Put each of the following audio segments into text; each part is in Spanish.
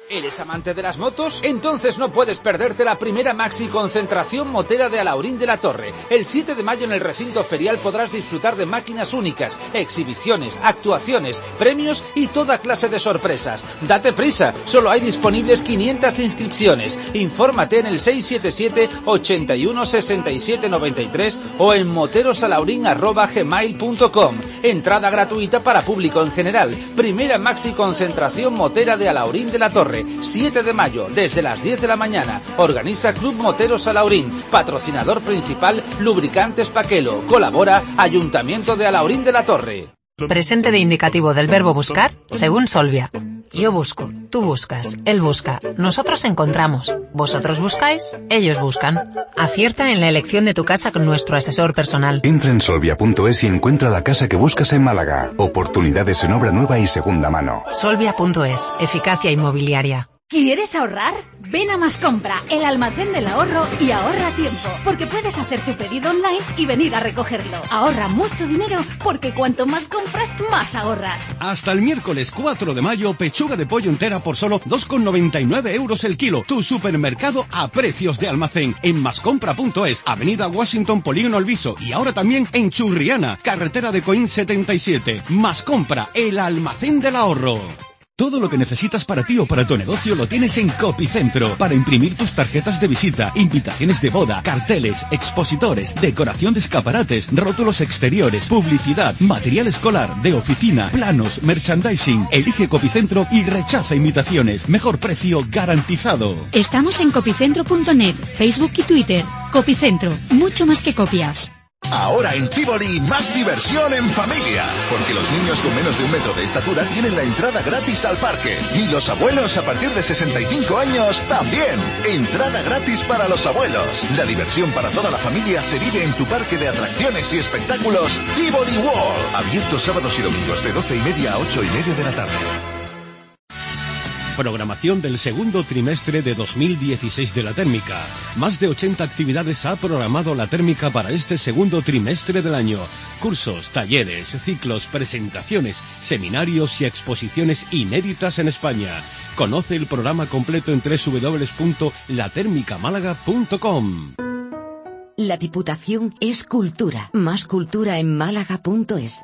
¿Eres amante de las motos? Entonces no puedes perderte la primera maxi concentración motera de Alhaurín de la Torre. El 7 de mayo en el recinto ferial podrás disfrutar de máquinas únicas, exhibiciones, actuaciones, premios y toda clase de sorpresas. Date prisa, solo hay disponibles 500 inscripciones. Infórmate en el 677 81 67 93 o en moterosalhaurin@gmail.com. Entrada gratuita para público en general. Primera maxi concentración motera de Alhaurín de la Torre. 7 de mayo, desde las 10 de la mañana. Organiza Club Moteros Alhaurín. Patrocinador principal, Lubricantes Paquelo. Colabora Ayuntamiento de Alhaurín de la Torre. Presente de indicativo del verbo buscar, según Solvia. Yo busco, tú buscas, él busca, nosotros encontramos, vosotros buscáis, ellos buscan. Acierta en la elección de tu casa con nuestro asesor personal. Entra en solvia.es y encuentra la casa que buscas en Málaga. Oportunidades en obra nueva y segunda mano. Solvia.es, eficacia inmobiliaria. ¿Quieres ahorrar? Ven a Mascompra, el almacén del ahorro, y ahorra tiempo, porque puedes hacer tu pedido online y venir a recogerlo. Ahorra mucho dinero, porque cuanto más compras, más ahorras. Hasta el miércoles 4 de mayo, pechuga de pollo entera por solo 2,99 € el kilo. Tu supermercado a precios de almacén. En mascompra.es, Avenida Washington, Polígono Alviso, y ahora también en Churriana, carretera de Coín 77. Mascompra, el almacén del ahorro. Todo lo que necesitas para ti o para tu negocio lo tienes en Copicentro. Para imprimir tus tarjetas de visita, invitaciones de boda, carteles, expositores, decoración de escaparates, rótulos exteriores, publicidad, material escolar, de oficina, planos, merchandising. Elige Copicentro y rechaza imitaciones. Mejor precio garantizado. Estamos en copicentro.net, Facebook y Twitter. Copicentro, mucho más que copias. Ahora en Tívoli, más diversión en familia. Porque los niños con menos de 1 metro de estatura tienen la entrada gratis al parque. Y los abuelos a partir de 65 años también. Entrada gratis para los abuelos. La diversión para toda la familia se vive en tu parque de atracciones y espectáculos Tívoli World. Abierto sábados y domingos de 12:30 a 8:30 de la tarde. Programación del segundo trimestre de 2016 de la Térmica. Más de 80 actividades ha programado la Térmica para este segundo trimestre del año. Cursos, talleres, ciclos, presentaciones, seminarios y exposiciones inéditas en España. Conoce el programa completo en www.latermicamálaga.com. La Diputación es cultura. Más cultura en málaga.es.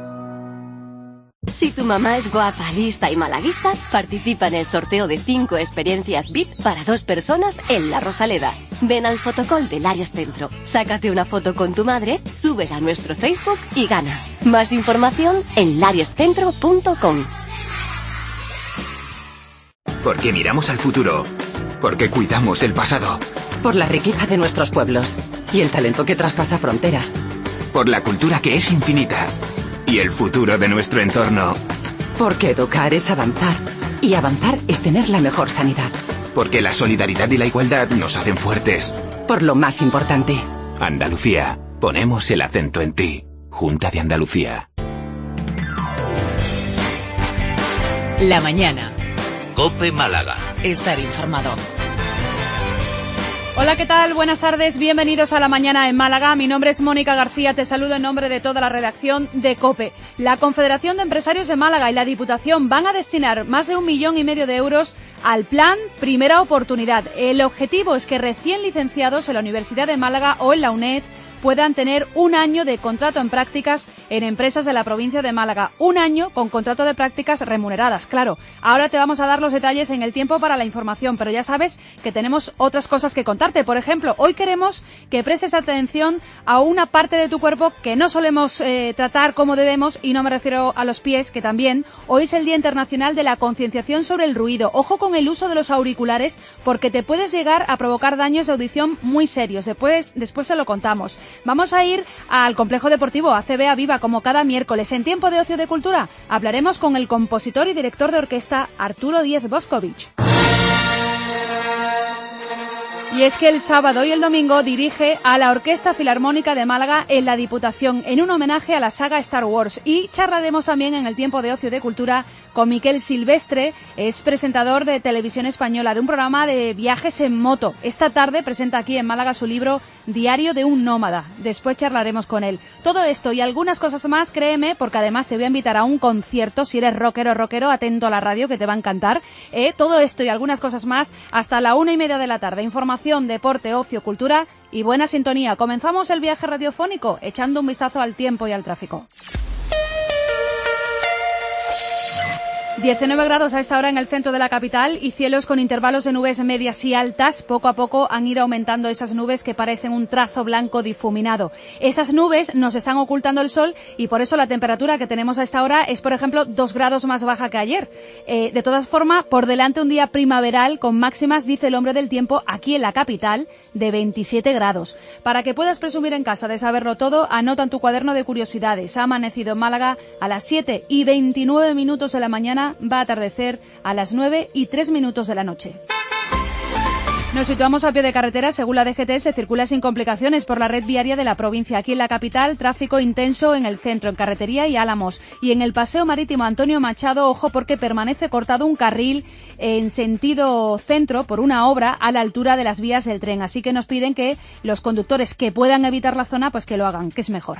Si tu mamá es guapa, lista y malaguista, participa en el sorteo de 5 experiencias VIP para 2 personas en La Rosaleda. Ven al fotocall de Larios Centro, sácate una foto con tu madre, súbela a nuestro Facebook y gana. Más información en larioscentro.com. Porque miramos al futuro. Porque cuidamos el pasado. Por la riqueza de nuestros pueblos y el talento que traspasa fronteras. Por la cultura que es infinita. Y el futuro de nuestro entorno. Porque educar es avanzar. Y avanzar es tener la mejor sanidad. Porque la solidaridad y la igualdad nos hacen fuertes. Por lo más importante. Andalucía. Ponemos el acento en ti. Junta de Andalucía. La mañana. COPE Málaga. Estar informado. Hola, ¿qué tal? Buenas tardes, bienvenidos a La Mañana en Málaga. Mi nombre es Mónica García, te saludo en nombre de toda la redacción de COPE. La Confederación de Empresarios de Málaga y la Diputación van a destinar más de 1,5 millones de euros al plan Primera Oportunidad. El objetivo es que recién licenciados en la Universidad de Málaga o en la UNED puedan tener 1 año de contrato en prácticas en empresas de la provincia de Málaga. 1 año con contrato de prácticas remuneradas, claro. Ahora te vamos a dar los detalles en el tiempo para la información, pero ya sabes que tenemos otras cosas que contarte. Por ejemplo, hoy queremos que prestes atención a una parte de tu cuerpo que no solemos tratar como debemos, y no me refiero a los pies, que también. Hoy es el Día Internacional de la Concienciación sobre el Ruido. Ojo con el uso de los auriculares, porque te puedes llegar a provocar daños de audición muy serios. Después te lo contamos. Vamos a ir al complejo deportivo ACB Aviva como cada miércoles. En Tiempo de Ocio de Cultura hablaremos con el compositor y director de orquesta Arturo Díez Boscovich. Y es que el sábado y el domingo dirige a la Orquesta Filarmónica de Málaga en la Diputación, en un homenaje a la saga Star Wars. Y charlaremos también en el Tiempo de Ocio de Cultura con Miquel Silvestre. Es presentador de Televisión Española, de un programa de viajes en moto. Esta tarde presenta aquí en Málaga su libro Diario de un nómada. Después charlaremos con él. Todo esto y algunas cosas más, créeme, porque además te voy a invitar a un concierto. Si eres rockero, atento a la radio, que te va a encantar. Todo esto y algunas cosas más hasta la 1:30 de la tarde. Información, deporte, ocio, cultura y buena sintonía. Comenzamos el viaje radiofónico echando un vistazo al tiempo y al tráfico. 19 grados a esta hora en el centro de la capital y cielos con intervalos de nubes medias y altas. Poco a poco han ido aumentando esas nubes que parecen un trazo blanco difuminado. Esas nubes nos están ocultando el sol y por eso la temperatura que tenemos a esta hora es, por ejemplo, 2 grados más baja que ayer. De todas formas, por delante un día primaveral con máximas, dice el hombre del tiempo, aquí en la capital, de 27 grados. Para que puedas presumir en casa de saberlo todo, anota en tu cuaderno de curiosidades. Ha amanecido en Málaga a las 7:29 de la mañana. Va a atardecer a las 9:03 de la noche. Nos situamos a pie de carretera. Según la DGT, se circula sin complicaciones por la red viaria de la provincia. Aquí en la capital, tráfico intenso en el centro, en Carretería y Álamos. Y en el paseo marítimo Antonio Machado, ojo, porque permanece cortado un carril en sentido centro por una obra a la altura de las vías del tren. Así que nos piden que los conductores que puedan evitar la zona, pues que lo hagan, que es mejor.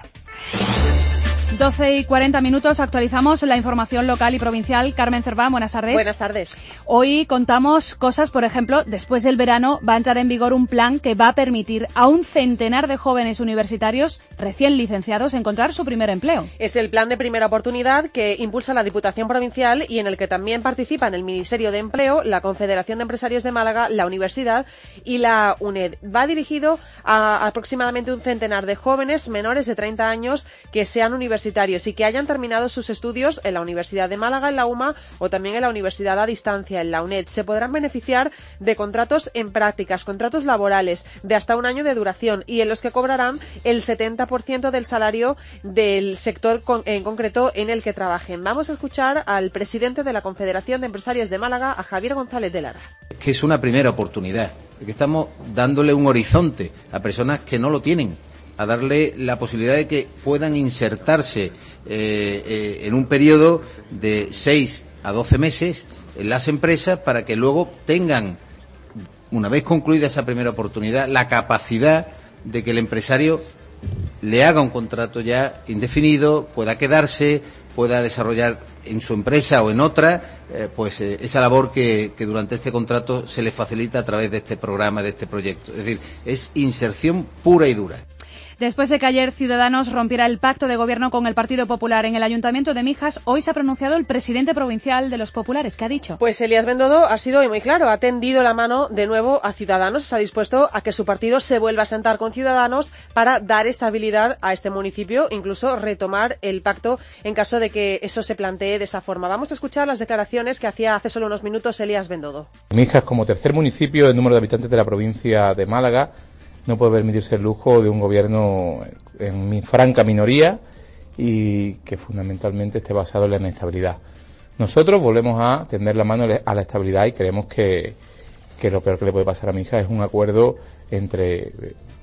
12:40, actualizamos la información local y provincial. Carmen Cerván, buenas tardes. Buenas tardes. Hoy contamos cosas, por ejemplo, después del verano va a entrar en vigor un plan que va a permitir a un centenar de jóvenes universitarios recién licenciados encontrar su primer empleo. Es el plan de primera oportunidad que impulsa la Diputación Provincial y en el que también participan el Ministerio de Empleo, la Confederación de Empresarios de Málaga, la Universidad y la UNED. Va dirigido a aproximadamente un centenar de jóvenes menores de 30 años que sean universitarios y que hayan terminado sus estudios en la Universidad de Málaga, en la UMA, o también en la Universidad a Distancia, en la UNED. Se podrán beneficiar de contratos en prácticas, contratos laborales de hasta un año de duración y en los que cobrarán el 70% del salario del sector en concreto en el que trabajen. Vamos a escuchar al presidente de la Confederación de Empresarios de Málaga, a Javier González de Lara. Que es una primera oportunidad, que estamos dándole un horizonte a personas que no lo tienen, a darle la posibilidad de que puedan insertarse en un periodo de 6 a 12 meses en las empresas para que luego tengan, una vez concluida esa primera oportunidad, la capacidad de que el empresario le haga un contrato ya indefinido, pueda quedarse, pueda desarrollar en su empresa o en otra, esa labor que durante este contrato se le facilita a través de este programa, de este proyecto. Es decir, es inserción pura y dura. Después de que ayer Ciudadanos rompiera el pacto de gobierno con el Partido Popular en el Ayuntamiento de Mijas, hoy se ha pronunciado el presidente provincial de los populares. ¿Qué ha dicho? Pues Elías Bendodo ha sido muy claro, ha tendido la mano de nuevo a Ciudadanos, está dispuesto a que su partido se vuelva a sentar con Ciudadanos para dar estabilidad a este municipio, incluso retomar el pacto en caso de que eso se plantee de esa forma. Vamos a escuchar las declaraciones que hacía hace solo unos minutos Elías Bendodo. Mijas, como tercer municipio en número de habitantes de la provincia de Málaga, no puede permitirse el lujo de un gobierno en franca minoría y que fundamentalmente esté basado en la inestabilidad. Nosotros volvemos a tender la mano a la estabilidad y creemos que lo peor que le puede pasar a Mijas es un acuerdo entre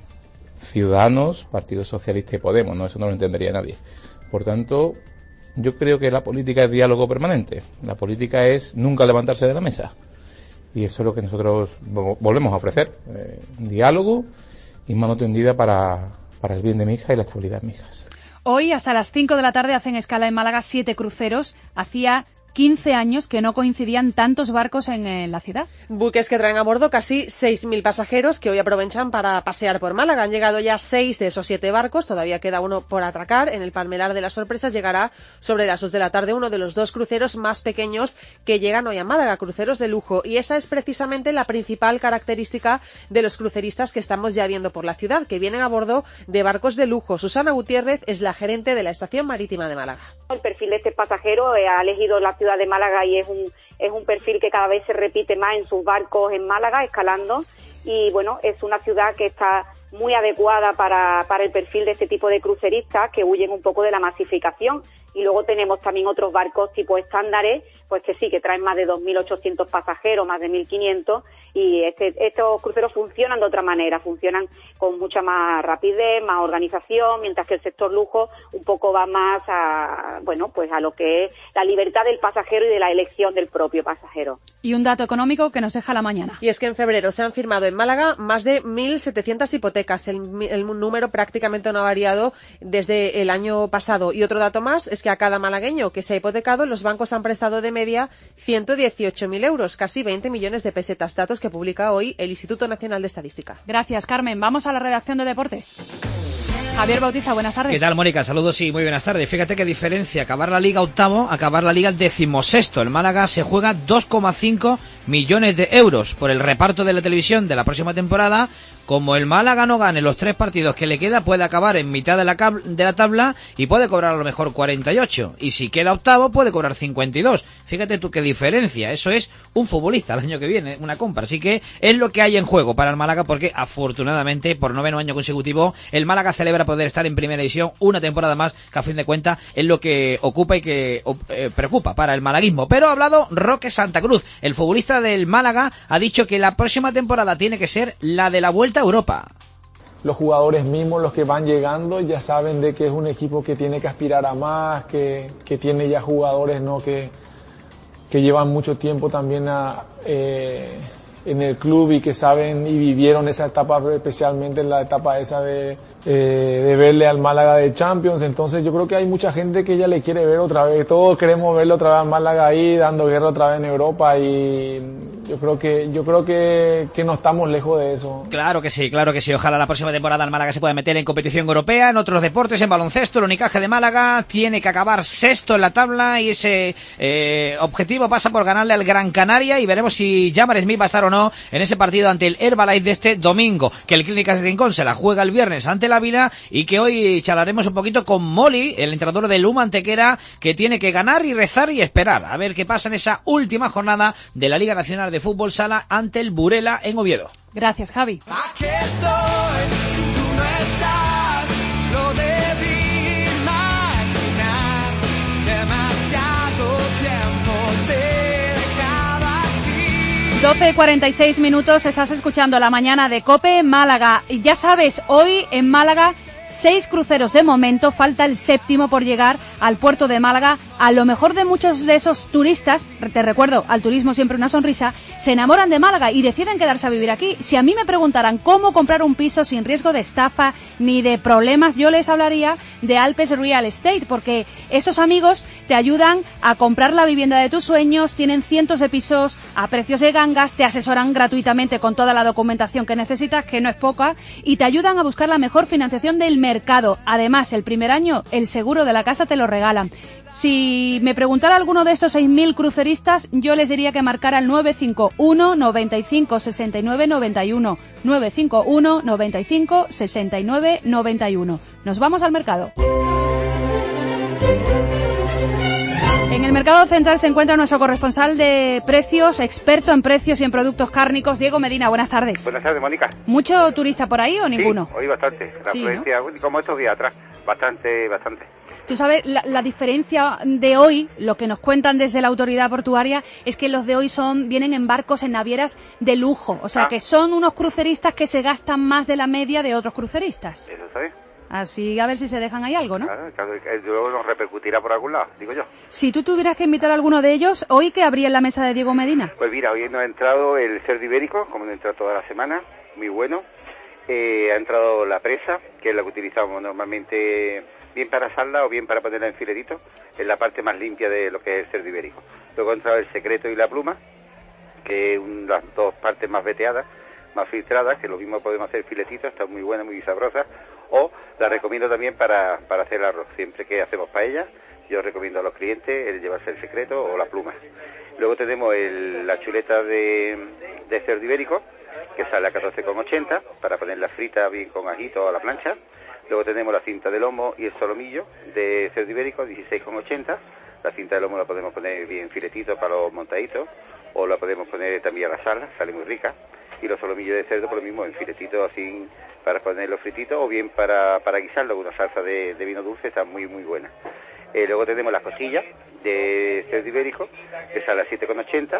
Ciudadanos, Partido Socialista y Podemos, ¿no? Eso no lo entendería nadie. Por tanto, yo creo que la política es diálogo permanente. La política es nunca levantarse de la mesa. Y eso es lo que nosotros volvemos a ofrecer. Diálogo y mano tendida para el bien de Mijas y la estabilidad de Mijas. Hoy, hasta las 5 de la tarde, hacen escala en Málaga 7 cruceros. Hacía 15 años que no coincidían tantos barcos en la ciudad. Buques que traen a bordo casi 6.000 pasajeros que hoy aprovechan para pasear por Málaga. Han llegado ya 6 de esos 7 barcos, todavía queda uno por atracar. En el Palmerar de las Sorpresas llegará sobre las 2 de la tarde uno de los 2 cruceros más pequeños que llegan hoy a Málaga, cruceros de lujo. Y esa es precisamente la principal característica de los cruceristas que estamos ya viendo por la ciudad, que vienen a bordo de barcos de lujo. Susana Gutiérrez es la gerente de la Estación Marítima de Málaga. El perfil de este pasajero ha elegido la ciudad de Málaga y es es un perfil que cada vez se repite más en sus barcos en Málaga, escalando, y bueno, es una ciudad que está muy adecuada para el perfil de este tipo de cruceristas que huyen un poco de la masificación. Y luego tenemos también otros barcos tipo estándares, pues que sí, que traen más de 2.800 pasajeros, más de 1.500, y estos cruceros funcionan de otra manera, funcionan con mucha más rapidez, más organización, mientras que el sector lujo un poco va más a, bueno, pues a lo que es la libertad del pasajero y de la elección del propio pasajero. Y un dato económico que nos deja la mañana. Y es que en febrero se han firmado en Málaga más de 1.700 hipotecas. El número prácticamente no ha variado desde el año pasado. Y otro dato más es que a cada malagueño que se ha hipotecado, los bancos han prestado de media 118.000 euros, casi 20 millones de pesetas, datos que publica hoy el Instituto Nacional de Estadística. Gracias, Carmen. Vamos a la redacción de deportes. Javier Bautista, buenas tardes. ¿Qué tal, Mónica? Saludos y muy buenas tardes. Fíjate qué diferencia, acabar la Liga octavo, acabar la Liga 16º. El Málaga se juega 2,5 millones de euros por el reparto de la televisión de la próxima temporada. Como el Málaga no gane los 3 partidos que le queda, puede acabar en mitad de la tabla y puede cobrar a lo mejor 48. Y si queda octavo, puede cobrar 52. Fíjate tú qué diferencia. Eso es un futbolista el año que viene, una compra. Así que es lo que hay en juego para el Málaga, porque afortunadamente, por 9º año consecutivo, el Málaga celebra poder estar en primera división una temporada más, que a fin de cuentas es lo que ocupa y que preocupa para el malaguismo. Pero ha hablado Roque Santa Cruz, el futbolista del Málaga, ha dicho que la próxima temporada tiene que ser la de la Vuelta a Europa. Los jugadores mismos, los que van llegando, ya saben de que es un equipo que tiene que aspirar a más, que tiene ya jugadores, ¿no?, que llevan mucho tiempo también en el club y que saben y vivieron esa etapa, especialmente en la etapa esa de verle al Málaga de Champions. Entonces yo creo que hay mucha gente que ya le quiere ver otra vez. Todos queremos verlo otra vez al Málaga ahí, dando guerra otra vez en Europa, y yo creo que no estamos lejos de eso. Claro que sí. Ojalá la próxima temporada el Málaga se pueda meter en competición europea. En otros deportes, en baloncesto, el Unicaja de Málaga tiene que acabar sexto en la tabla, y ese objetivo pasa por ganarle al Gran Canaria, y veremos si Jamar Smith va a estar o no en ese partido ante el Herbalife de este domingo, que el Clínicas Rincón se la juega el viernes ante el Ávila, y que hoy charlaremos un poquito con Molly, el entrenador del Luma Antequera, que tiene que ganar y rezar y esperar a ver qué pasa en esa última jornada de la Liga Nacional de Fútbol Sala ante el Burela en Oviedo. Gracias, Javi. Aquí estoy, tú no estás, lo debí imaginar, demasiado tiempo te dejaba aquí. 12:46 minutos, estás escuchando La Mañana de COPE Málaga. Y ya sabes, hoy en Málaga 6 cruceros de momento, falta el 7º por llegar al puerto de Málaga. A lo mejor de muchos de esos turistas, te recuerdo, al turismo siempre una sonrisa, se enamoran de Málaga y deciden quedarse a vivir aquí. Si a mí me preguntaran cómo comprar un piso sin riesgo de estafa ni de problemas, yo les hablaría de Alpes Real Estate, porque esos amigos te ayudan a comprar la vivienda de tus sueños, tienen cientos de pisos a precios de gangas, te asesoran gratuitamente con toda la documentación que necesitas, que no es poca, y te ayudan a buscar la mejor financiación del mercado. Además, el primer año, el seguro de la casa te lo regalan. Si me preguntara alguno de estos 6.000 cruceristas, yo les diría que marcara el 951 95 69 91. 951 95 69 91. Nos vamos al mercado. En el mercado central se encuentra nuestro corresponsal de precios, experto en precios y en productos cárnicos, Diego Medina. Buenas tardes. Buenas tardes, Mónica. ¿Mucho turista por ahí o ninguno? Sí, hoy bastante. La afluencia, ¿no?, como estos días atrás, bastante. Tú sabes, la diferencia de hoy, lo que nos cuentan desde la autoridad portuaria, es que los de hoy vienen en barcos, en navieras de lujo. O sea, que son unos cruceristas que se gastan más de la media de otros cruceristas. Eso está bien. Así, a ver si se dejan ahí algo, ¿no? Claro, luego nos repercutirá por algún lado, digo yo. Si tú tuvieras que invitar a alguno de ellos, ¿hoy qué habría en la mesa de Diego Medina? Pues mira, hoy nos ha entrado el cerdo ibérico, como nos entra toda la semana, muy bueno. Ha entrado la presa, que es la que utilizamos normalmente bien para salda o bien para ponerla en filetitos, es la parte más limpia de lo que es el cerdo ibérico. Luego ha entrado el secreto y la pluma, que es las dos partes más veteadas, más filtradas, que lo mismo podemos hacer filetitos, está muy buena, muy sabrosa, o la recomiendo también para hacer arroz. Siempre que hacemos paella, yo recomiendo a los clientes el llevarse el secreto o la pluma. Luego tenemos la chuleta de cerdo ibérico, que sale a 14,80, para ponerla frita bien con ajito a la plancha. Luego tenemos la cinta de lomo y el solomillo de cerdo ibérico, 16,80, La cinta de lomo la podemos poner bien filetito para los montaditos, o la podemos poner también a la sal, sale muy rica. Y los solomillos de cerdo por lo mismo en filetitos así para ponerlos frititos, o bien para guisarlo con una salsa de vino dulce, está muy muy buena. Luego tenemos las costillas de cerdo ibérico, que sale a 7,80.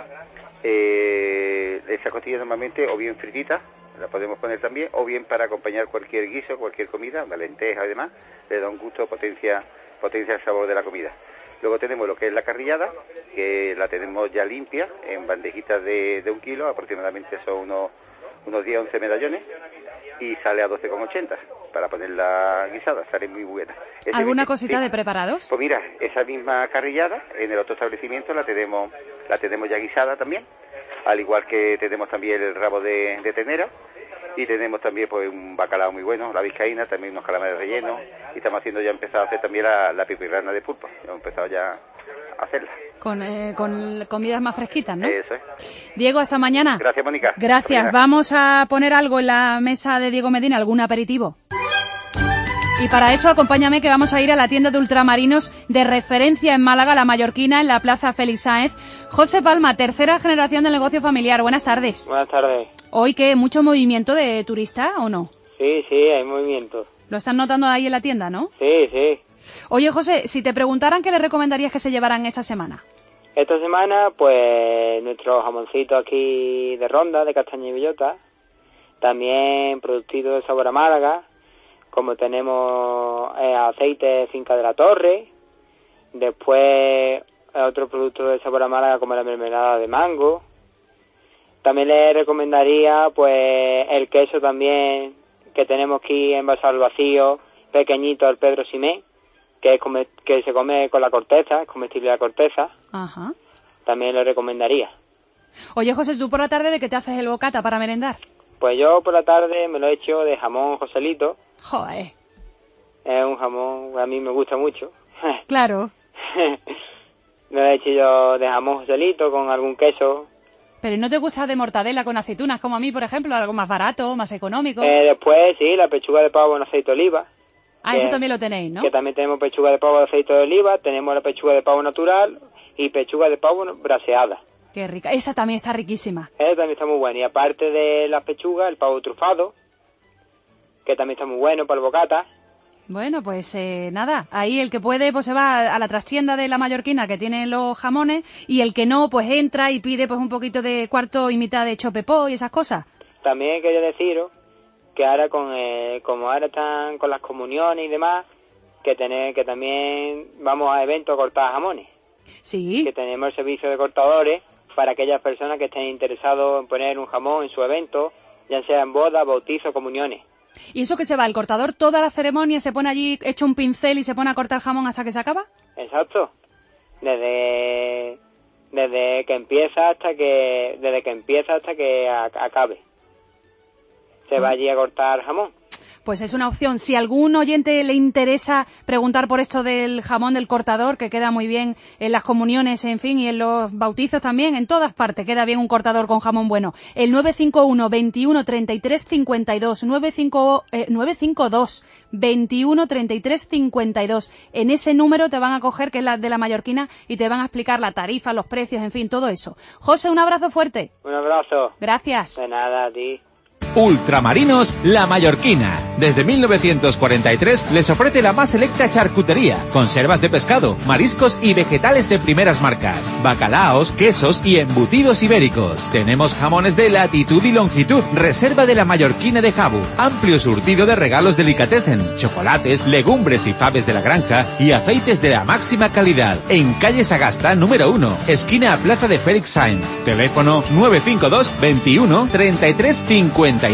Esa costilla normalmente o bien fritita, la podemos poner también, o bien para acompañar cualquier guiso, cualquier comida, la lenteja y demás, le da un gusto, potencia el sabor de la comida. Luego tenemos lo que es la carrillada, que la tenemos ya limpia, en bandejitas de 1 kilo, aproximadamente son unos 10-11 medallones, y sale a 12,80 para ponerla guisada, sale muy buena. ¿Alguna cosita de preparados? Pues mira, esa misma carrillada en el otro establecimiento la tenemos ya guisada también, al igual que tenemos también el rabo de ternera, y tenemos también pues un bacalao muy bueno, la vizcaína, también unos calamares rellenos, y estamos empezado a hacer también la pipirrana de pulpo, hemos empezado ya a hacerla. Con comidas más fresquitas, ¿no? Eso es. Diego, hasta mañana. Gracias, Mónica. Gracias. Vamos a poner algo en la mesa de Diego Medina, algún aperitivo. Y para eso acompáñame que vamos a ir a la tienda de ultramarinos de referencia en Málaga, La Mallorquina, en la Plaza Félix Sáenz. José Palma, tercera generación del negocio familiar. Buenas tardes. Buenas tardes. ¿Hoy qué? ¿Mucho movimiento de turista o no? Sí, hay movimiento. ¿Lo están notando ahí en la tienda, no? Sí. Oye, José, si te preguntaran qué le recomendarías que se llevaran esta semana. Esta semana, pues, nuestro jamoncito aquí de Ronda, de castaña y bellota. También productitos de sabor a Málaga, como tenemos aceite Finca de la Torre. Después, otro producto de sabor a Málaga, como la mermelada de mango. También le recomendaría, pues, el queso también, que tenemos aquí envasado al vacío, pequeñito, el Pedro Simé, que se come con la corteza, es comestible la corteza. Ajá. También le recomendaría. Oye, José, ¿tú por la tarde de qué te haces el bocata para merendar? Pues yo por la tarde me lo he hecho de jamón Joselito. Joder. Es un jamón, a mí me gusta mucho. Claro. Me lo he hecho yo de jamón Joselito con algún queso. ¿Pero no te gusta de mortadela con aceitunas como a mí, por ejemplo? ¿Algo más barato, más económico? Después, sí, la pechuga de pavo en aceite de oliva. Eso también lo tenéis, ¿no? Que también tenemos pechuga de pavo de aceite de oliva, tenemos la pechuga de pavo natural y pechuga de pavo braseada. Qué rica. Esa también está riquísima. Esa también está muy buena. Y aparte de las pechugas, el pavo trufado, que también está muy bueno para el bocata. Bueno, pues nada, ahí el que puede pues se va a la trastienda de La Mallorquina que tiene los jamones, y el que no pues entra y pide pues un poquito de cuarto y mitad de chopepó y esas cosas. También quería deciros que ahora como ahora están con las comuniones y demás, que también vamos a eventos a cortar jamones. Sí. Que tenemos el servicio de cortadores para aquellas personas que estén interesados en poner un jamón en su evento, ya sea en bodas, bautizos, comuniones. ¿Y eso que se va? ¿El cortador toda la ceremonia se pone allí hecho un pincel y se pone a cortar jamón hasta que se acaba? Exacto. Desde que empieza hasta que acabe. Se va allí a cortar jamón. Pues es una opción. Si a algún oyente le interesa preguntar por esto del jamón del cortador, que queda muy bien en las comuniones, en fin, y en los bautizos también, en todas partes queda bien un cortador con jamón bueno. El 951 21 33 52, 952 21 33 52. En ese número te van a coger, que es la de La Mallorquina, y te van a explicar la tarifa, los precios, en fin, todo eso. José, un abrazo fuerte. Un abrazo. Gracias. De nada, a ti. Ultramarinos La Mallorquina. Desde 1943 les ofrece la más selecta charcutería, conservas de pescado, mariscos y vegetales de primeras marcas, bacalaos, quesos y embutidos ibéricos. Tenemos jamones de latitud y longitud, reserva de La Mallorquina de Jabu, amplio surtido de regalos delicatessen, chocolates, legumbres y faves de la granja y aceites de la máxima calidad. En calle Sagasta número 1, esquina a Plaza de Félix Sáenz. Teléfono 952 21 33 52.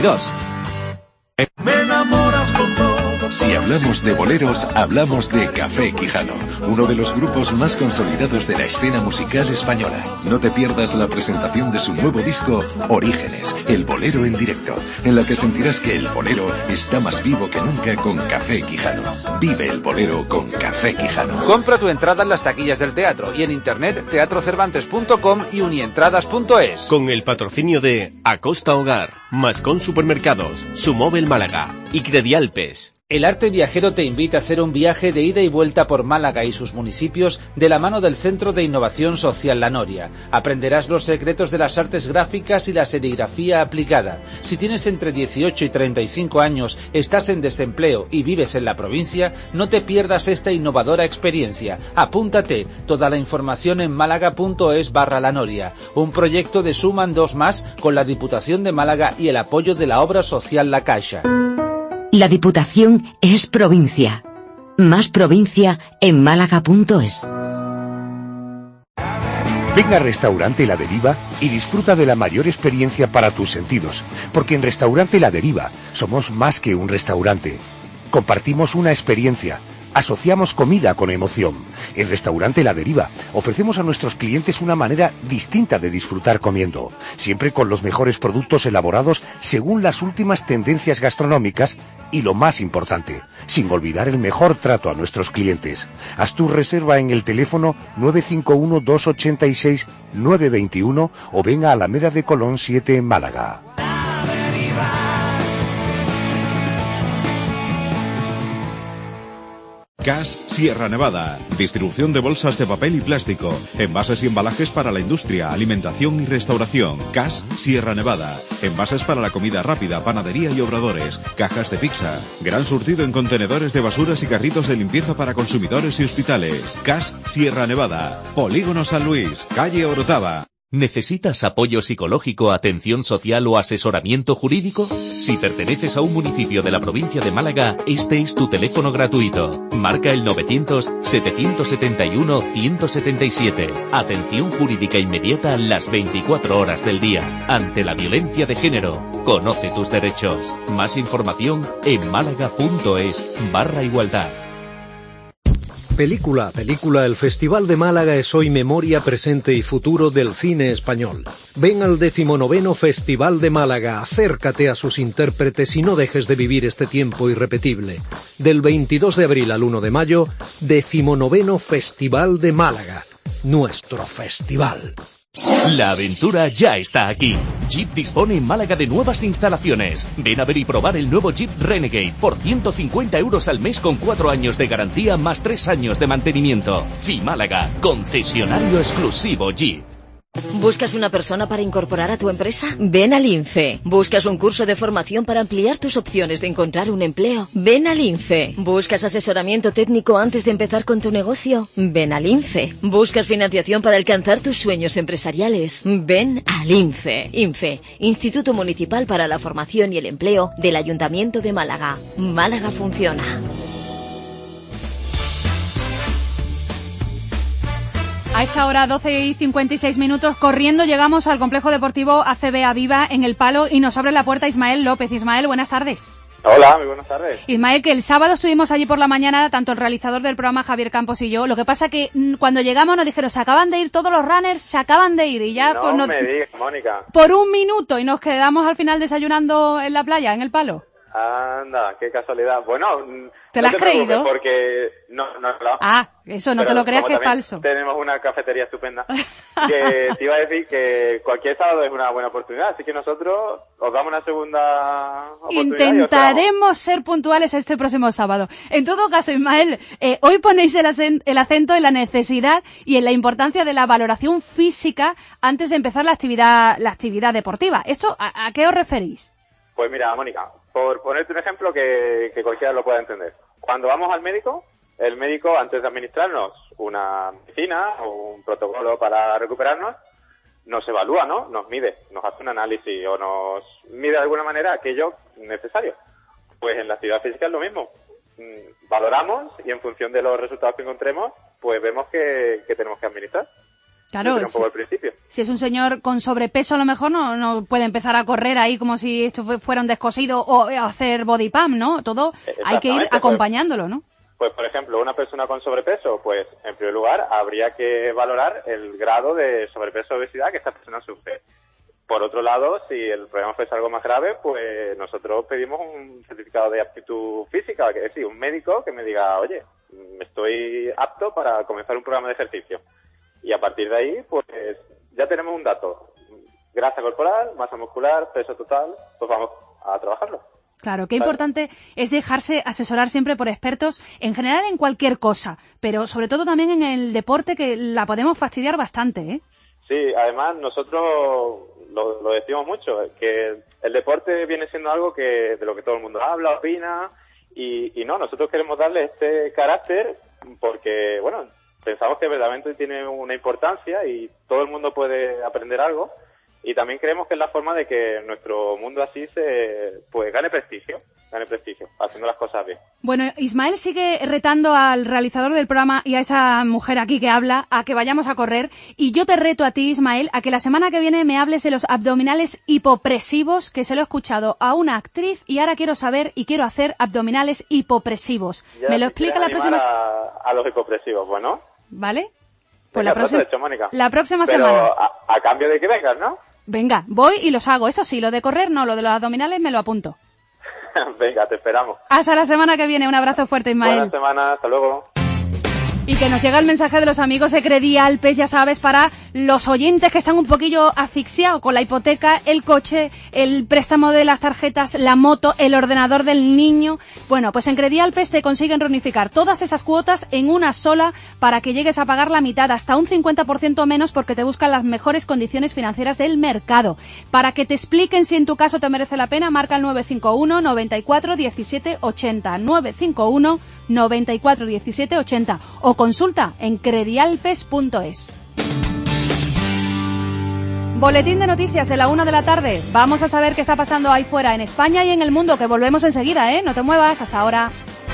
Me enamoras con todo. Si hablamos de boleros, hablamos de Café Quijano, uno de los grupos más consolidados de la escena musical española. No te pierdas la presentación de su nuevo disco, Orígenes, el bolero en directo, en la que sentirás que el bolero está más vivo que nunca con Café Quijano. Vive el bolero con Café Quijano. Compra tu entrada en las taquillas del teatro y en internet teatrocervantes.com y unientradas.es. Con el patrocinio de Acosta Hogar, Mascón Supermercados, Sumóvel Málaga y Credialpes. El Arte Viajero te invita a hacer un viaje de ida y vuelta por Málaga y sus municipios de la mano del Centro de Innovación Social La Noria. Aprenderás los secretos de las artes gráficas y la serigrafía aplicada. Si tienes entre 18 y 35 años, estás en desempleo y vives en la provincia, no te pierdas esta innovadora experiencia. Apúntate. Toda la información en málaga.es/La Noria. Un proyecto de Suman 2+, con la Diputación de Málaga y el apoyo de la obra social La Caixa. La Diputación es provincia. Más provincia en málaga.es. Ven al restaurante La Deriva y disfruta de la mayor experiencia para tus sentidos, porque en Restaurante La Deriva somos más que un restaurante. Compartimos una experiencia. Asociamos comida con emoción. En Restaurante La Deriva ofrecemos a nuestros clientes una manera distinta de disfrutar comiendo, siempre con los mejores productos elaborados según las últimas tendencias gastronómicas y, lo más importante, sin olvidar el mejor trato a nuestros clientes. Haz tu reserva en el teléfono 951-286-921 o ven a Alameda de Colón 7 en Málaga. CAS Sierra Nevada. Distribución de bolsas de papel y plástico, envases y embalajes para la industria, alimentación y restauración. CAS Sierra Nevada. Envases para la comida rápida, panadería y obradores. Cajas de pizza. Gran surtido en contenedores de basuras y carritos de limpieza para consumidores y hospitales. CAS Sierra Nevada. Polígono San Luis. Calle Orotava. ¿Necesitas apoyo psicológico, atención social o asesoramiento jurídico? Si perteneces a un municipio de la provincia de Málaga, este es tu teléfono gratuito. Marca el 900-771-177. Atención jurídica inmediata las 24 horas del día. Ante la violencia de género, conoce tus derechos. Más información en málaga.es/igualdad. Película, el Festival de Málaga es hoy memoria, presente y futuro del cine español. Ven al 19º Festival de Málaga, acércate a sus intérpretes y no dejes de vivir este tiempo irrepetible. Del 22 de abril al 1 de mayo, 19º Festival de Málaga, nuestro festival. La aventura ya está aquí. Jeep dispone en Málaga de nuevas instalaciones. Ven a ver y probar el nuevo Jeep Renegade por 150 € al mes con 4 años de garantía más 3 años de mantenimiento. Málaga, concesionario exclusivo Jeep. ¿Buscas una persona para incorporar a tu empresa? Ven al INFE. ¿Buscas un curso de formación para ampliar tus opciones de encontrar un empleo? Ven al INFE. ¿Buscas asesoramiento técnico antes de empezar con tu negocio? Ven al INFE. ¿Buscas financiación para alcanzar tus sueños empresariales? Ven al INFE. INFE, Instituto Municipal para la Formación y el Empleo del Ayuntamiento de Málaga. Málaga funciona. A esta hora, 12:56, corriendo llegamos al complejo deportivo ACB Aviva en El Palo y nos abre la puerta Ismael López. Ismael, buenas tardes. Hola, muy buenas tardes. Ismael, que el sábado estuvimos allí por la mañana, tanto el realizador del programa Javier Campos y yo. Lo que pasa que cuando llegamos nos dijeron, se acaban de ir todos los runners, se acaban de ir. Y ya no me digas, Mónica. Por un minuto y nos quedamos al final desayunando en la playa, en El Palo. Anda, qué casualidad. Bueno, ¿te lo has creído? Porque no, claro. Ah, eso no te lo creas, que es falso. Tenemos una cafetería estupenda. Que te iba a decir que cualquier sábado es una buena oportunidad, así que nosotros os damos una segunda oportunidad. Intentaremos ser puntuales este próximo sábado. En todo caso, Ismael, hoy ponéis el acento en la necesidad y en la importancia de la valoración física antes de empezar la actividad deportiva. ¿Esto a qué os referís? Pues mira, Mónica, por ponerte un ejemplo que cualquiera lo pueda entender. Cuando vamos al médico, el médico, antes de administrarnos una medicina o un protocolo para recuperarnos, nos evalúa, ¿no? Nos mide, nos hace un análisis o nos mide de alguna manera aquello necesario. Pues en la actividad física es lo mismo. Valoramos y en función de los resultados que encontremos, pues vemos que tenemos que administrar. Claro, un poco al principio. Si es un señor con sobrepeso, a lo mejor no puede empezar a correr ahí como si esto fuera un descosido o hacer body pump, ¿no? Todo hay que ir acompañándolo, ¿no? Pues, por ejemplo, una persona con sobrepeso, pues, en primer lugar, habría que valorar el grado de sobrepeso o obesidad que esta persona sufre. Por otro lado, si el problema fuese algo más grave, pues nosotros pedimos un certificado de aptitud física, que es decir, un médico que me diga, oye, estoy apto para comenzar un programa de ejercicio. Y a partir de ahí, pues ya tenemos un dato. Grasa corporal, masa muscular, peso total, pues vamos a trabajarlo. Claro, qué importante es dejarse asesorar siempre por expertos, en general en cualquier cosa, pero sobre todo también en el deporte, que la podemos fastidiar bastante, ¿eh? Sí, además nosotros lo decimos mucho, que el deporte viene siendo algo de lo que todo el mundo habla, opina, y no, nosotros queremos darle este carácter porque, bueno, pensamos que verdaderamente tiene una importancia y todo el mundo puede aprender algo. Y también creemos que es la forma de que nuestro mundo así gane prestigio, haciendo las cosas bien. Bueno, Ismael sigue retando al realizador del programa y a esa mujer aquí que habla a que vayamos a correr. Y yo te reto a ti, Ismael, a que la semana que viene me hables de los abdominales hipopresivos, que se lo he escuchado a una actriz y ahora quiero saber y quiero hacer abdominales hipopresivos. Ya ¿Me lo explica la próxima semana? A los hipopresivos, bueno. ¿Vale? Pues Venga, hecho, Mónica. la próxima Pero semana. A cambio de que vengas, ¿no? Venga, voy y los hago. Eso sí, lo de correr no, lo de los abdominales me lo apunto. Venga, te esperamos. Hasta la semana que viene. Un abrazo fuerte, Ismael. Buena semana, hasta luego. Y que nos llega el mensaje de los amigos de Credialpes, ya sabes, para los oyentes que están un poquillo asfixiados con la hipoteca, el coche, el préstamo de las tarjetas, la moto, el ordenador del niño. Bueno, pues en Credialpes te consiguen reunificar todas esas cuotas en una sola para que llegues a pagar la mitad, hasta un 50% menos, porque te buscan las mejores condiciones financieras del mercado. Para que te expliquen si en tu caso te merece la pena, marca el 951 94 17 80, 951 94 17 80 o consulta en credialpes.es. Boletín de noticias en la 1 de la tarde. Vamos a saber qué está pasando ahí fuera en España y en el mundo, que volvemos enseguida, ¿eh? No te muevas, hasta ahora.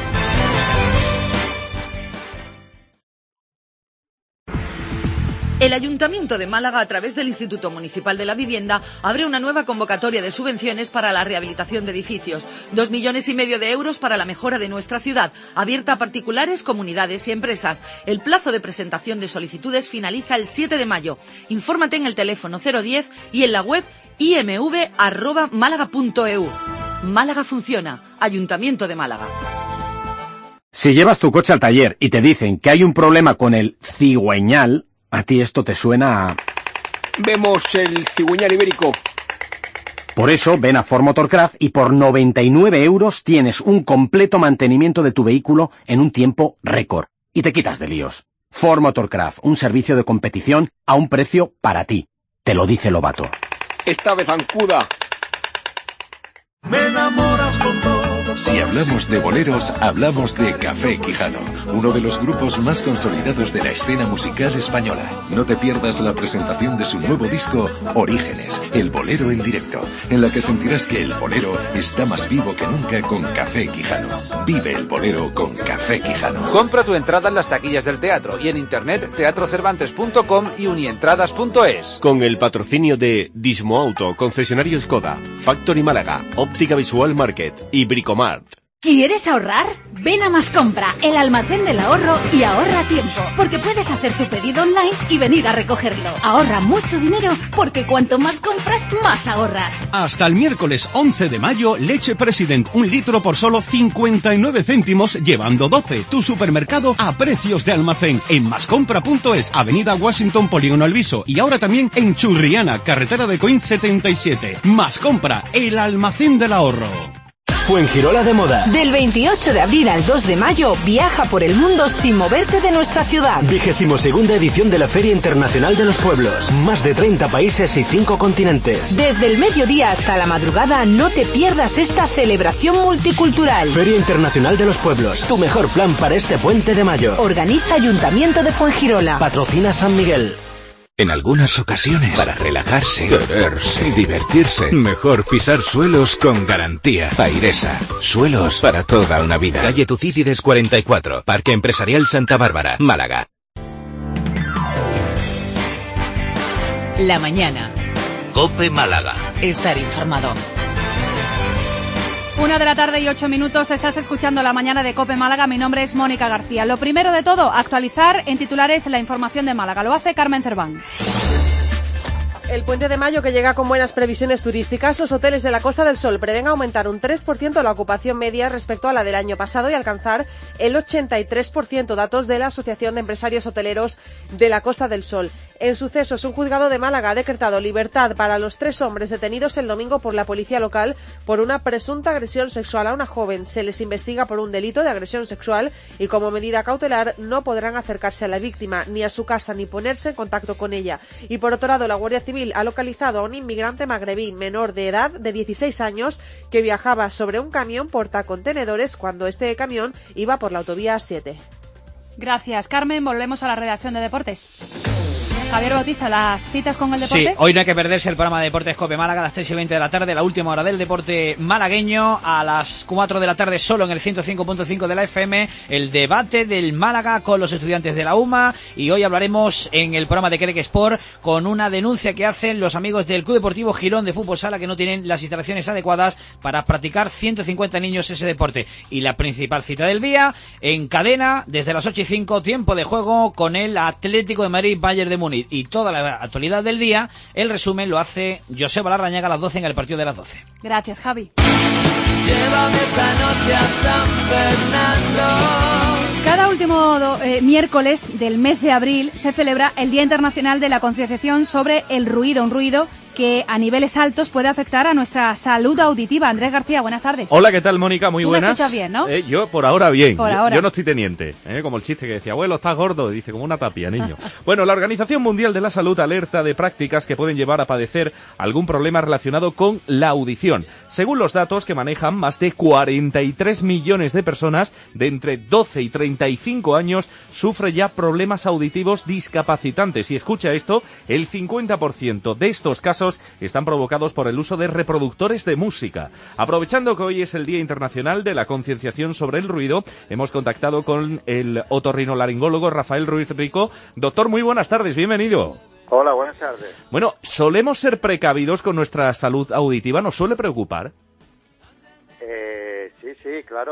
El Ayuntamiento de Málaga, a través del Instituto Municipal de la Vivienda, abre una nueva convocatoria de subvenciones para la rehabilitación de edificios. 2,5 millones de euros para la mejora de nuestra ciudad, abierta a particulares, comunidades y empresas. El plazo de presentación de solicitudes finaliza el 7 de mayo. Infórmate en el teléfono 010 y en la web imv@málaga.eu. Málaga funciona. Ayuntamiento de Málaga. Si llevas tu coche al taller y te dicen que hay un problema con el cigüeñal, a ti esto te suena a... Vemos el cigüeñal ibérico. Por eso, ven a Ford Motorcraft y por 99 euros tienes un completo mantenimiento de tu vehículo en un tiempo récord. Y te quitas de líos. Ford Motorcraft, un servicio de competición a un precio para ti. Te lo dice Lobato. Esta vez zancuda. Me enamoras con todo. Si hablamos de boleros, hablamos de Café Quijano, uno de los grupos más consolidados de la escena musical española. No te pierdas la presentación de su nuevo disco, Orígenes, el bolero en directo, en la que sentirás que el bolero está más vivo que nunca con Café Quijano. Vive el bolero con Café Quijano. Compra tu entrada en las taquillas del teatro y en internet teatrocervantes.com y unientradas.es. Con el patrocinio de Dismoauto, concesionario Skoda, Factory Málaga, Óptica Visual Market y Bricomart. ¿Quieres ahorrar? Ven a Mascompra, el almacén del ahorro, y ahorra tiempo, porque puedes hacer tu pedido online y venir a recogerlo. Ahorra mucho dinero, porque cuanto más compras, más ahorras. Hasta el miércoles 11 de mayo, leche President, 1 litro por solo 59 céntimos, llevando 12. Tu supermercado a precios de almacén. En mascompra.es, Avenida Washington, Polígono Alviso, y ahora también en Churriana, carretera de Coín 77. Mascompra, el almacén del ahorro. Fuengirola de moda. Del 28 de abril al 2 de mayo, viaja por el mundo sin moverte de nuestra ciudad. 22ª edición de la Feria Internacional de los Pueblos. Más de 30 países y 5 continentes. Desde el mediodía hasta la madrugada, no te pierdas esta celebración multicultural. Feria Internacional de los Pueblos. Tu mejor plan para este puente de mayo. Organiza Ayuntamiento de Fuengirola. Patrocina San Miguel. En algunas ocasiones, para relajarse, quererse, divertirse, mejor pisar suelos con garantía. Airesa, suelos para toda una vida. Calle Tucídides 44, Parque Empresarial Santa Bárbara, Málaga. La mañana. COPE Málaga. Estar informado. 1 de la tarde y 8 minutos, estás escuchando La Mañana de COPE Málaga. Mi nombre es Mónica García. Lo primero de todo, actualizar en titulares la información de Málaga. Lo hace Carmen Cerván. El puente de mayo que llega con buenas previsiones turísticas, los hoteles de la Costa del Sol prevén aumentar un 3% la ocupación media respecto a la del año pasado y alcanzar el 83%, datos de la Asociación de Empresarios Hoteleros de la Costa del Sol. En sucesos, un juzgado de Málaga ha decretado libertad para los 3 hombres detenidos el domingo por la policía local por una presunta agresión sexual a una joven. Se les investiga por un delito de agresión sexual y como medida cautelar no podrán acercarse a la víctima ni a su casa ni ponerse en contacto con ella. Y por otro lado, la Guardia Civil ha localizado a un inmigrante magrebí menor de edad de 16 años que viajaba sobre un camión portacontenedores cuando este camión iba por la autovía 7. Gracias, Carmen. Volvemos a la redacción de Deportes. Javier Bautista, ¿las citas con el deporte? Sí, hoy no hay que perderse el programa de Deportes COPE Málaga a las 3:20 de la tarde, la última hora del deporte malagueño. A las 4 de la tarde, solo en el 105.5 de la FM, el debate del Málaga con los estudiantes de la UMA. Y hoy hablaremos en el programa de Querec Sport con una denuncia que hacen los amigos del Club Deportivo Girón de Fútbol Sala, que no tienen las instalaciones adecuadas para practicar 150 niños ese deporte. Y la principal cita del día, en cadena, desde las 8:05, tiempo de juego con el Atlético de Madrid, Bayern de Múnich. Y toda la actualidad del día, el resumen lo hace Joseba Larrañaga a las 12 en el partido de las 12. Gracias, Javi. Llévame esta noche a San Fernando. Cada último miércoles del mes de abril se celebra el Día Internacional de la Concienciación sobre el ruido, un ruido que a niveles altos puede afectar a nuestra salud auditiva. Andrés García, buenas tardes. Hola, ¿qué tal, Mónica? Muy buenas. ¿Tú me escuchas bien, no? Yo por ahora bien. Ahora. Yo no estoy teniente, como el chiste que decía, abuelo, estás gordo, dice, como una tapia, niño. Bueno, la Organización Mundial de la Salud alerta de prácticas que pueden llevar a padecer algún problema relacionado con la audición. Según los datos que manejan, más de 43 millones de personas de entre 12 y 35 años sufren ya problemas auditivos discapacitantes. Y escucha esto, el 50% de estos casos están provocados por el uso de reproductores de música. Aprovechando que hoy es el Día Internacional de la Concienciación sobre el Ruido, hemos contactado con el otorrinolaringólogo Rafael Ruiz Rico. Doctor, muy buenas tardes, bienvenido. Hola, buenas tardes. Bueno, ¿solemos ser precavidos con nuestra salud auditiva? ¿Nos suele preocupar? Sí, claro.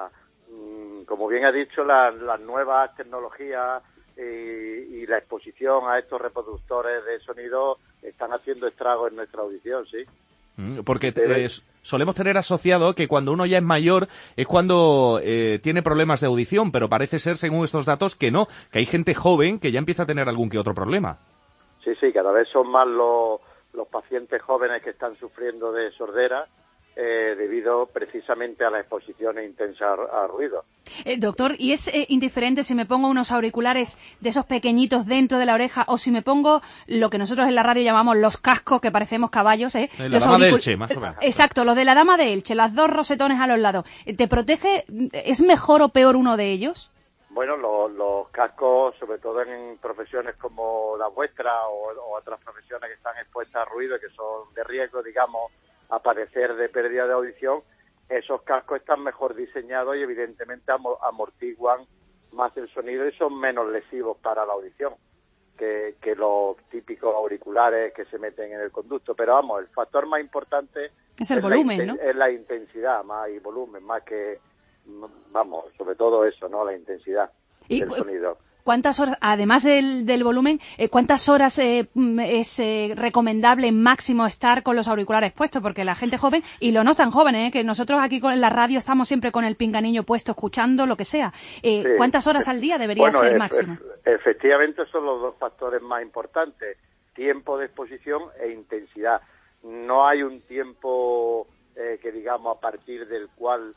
Como bien ha dicho, las nuevas tecnologías y la exposición a estos reproductores de sonido están haciendo estragos en nuestra audición, sí. Porque solemos tener asociado que cuando uno ya es mayor es cuando tiene problemas de audición, pero parece ser, según estos datos, que no, que hay gente joven que ya empieza a tener algún que otro problema. Sí, cada vez son más los pacientes jóvenes que están sufriendo de sordera debido precisamente a las exposiciones intensas a ruido. Doctor, ¿y es indiferente si me pongo unos auriculares de esos pequeñitos dentro de la oreja o si me pongo lo que nosotros en la radio llamamos los cascos, que parecemos caballos? La dama de Elche, más o menos. Exacto, los de la dama de Elche, las 2 rosetones a los lados. ¿Te protege? ¿Es mejor o peor uno de ellos? Bueno, los cascos, sobre todo en profesiones como la vuestra o otras profesiones que están expuestas a ruido y que son de riesgo, digamos, a padecer de pérdida de audición, esos cascos están mejor diseñados y evidentemente amortiguan más el sonido y son menos lesivos para la audición que los típicos auriculares que se meten en el conducto. Pero vamos, el factor más importante es el volumen, ¿no? Es la intensidad más y volumen, más que, vamos, sobre todo eso, ¿no? La intensidad del sonido. ¿Cuántas horas, además del volumen, cuántas horas es recomendable máximo estar con los auriculares puestos? Porque la gente joven, y lo no tan joven, que nosotros aquí en la radio estamos siempre con el pinganillo puesto, escuchando lo que sea. Sí. ¿Cuántas horas al día debería ser máximo? Efectivamente, son los dos factores más importantes, tiempo de exposición e intensidad. No hay un tiempo que, digamos, a partir del cual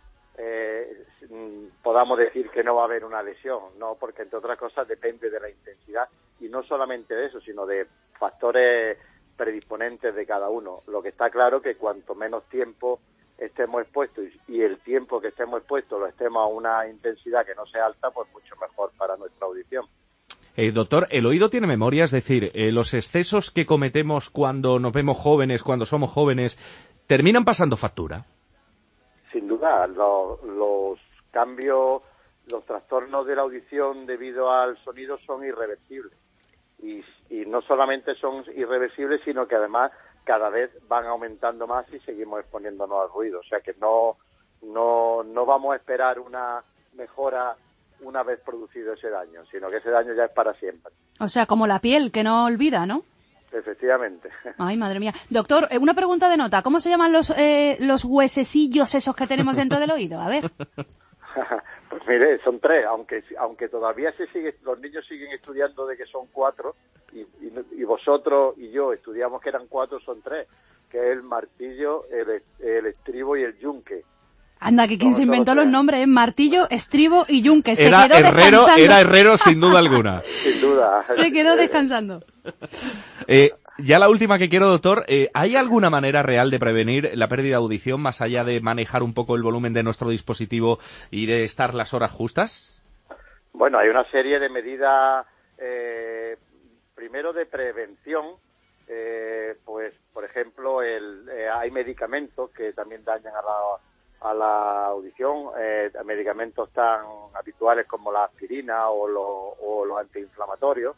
podamos decir que no va a haber una lesión, no, porque entre otras cosas depende de la intensidad y no solamente de eso, sino de factores predisponentes de cada uno. Lo que está claro que cuanto menos tiempo estemos expuestos y el tiempo que estemos expuestos lo estemos a una intensidad que no sea alta, pues mucho mejor para nuestra audición. Doctor, el oído tiene memoria, es decir, los excesos que cometemos cuando nos vemos jóvenes, cuando somos jóvenes, ¿terminan pasando factura? Sin duda, los cambios, los trastornos de la audición debido al sonido son irreversibles. Y no solamente son irreversibles, sino que además cada vez van aumentando más y seguimos exponiéndonos al ruido. O sea que no vamos a esperar una mejora una vez producido ese daño, sino que ese daño ya es para siempre. O sea, como la piel, que no olvida, ¿no? efectivamente. Ay, madre mía. Doctor, una pregunta de nota. ¿Cómo se llaman los huesecillos esos que tenemos dentro del oído? A ver. Pues mire, son 3, aunque todavía los niños siguen estudiando de que son 4, y vosotros y yo estudiamos que eran 4, son 3, que es el martillo, el estribo y el yunque. Anda, que quien se inventó los nombres, martillo, estribo y yunque. Se era quedó descansando. Era herrero sin duda alguna. Sin duda. Se quedó descansando. Ya la última que quiero, doctor, ¿hay alguna manera real de prevenir la pérdida de audición más allá de manejar un poco el volumen de nuestro dispositivo y de estar las horas justas? Bueno, hay una serie de medidas, primero de prevención, pues por ejemplo hay medicamentos que también dañan a la audición, medicamentos tan habituales como la aspirina o los antiinflamatorios,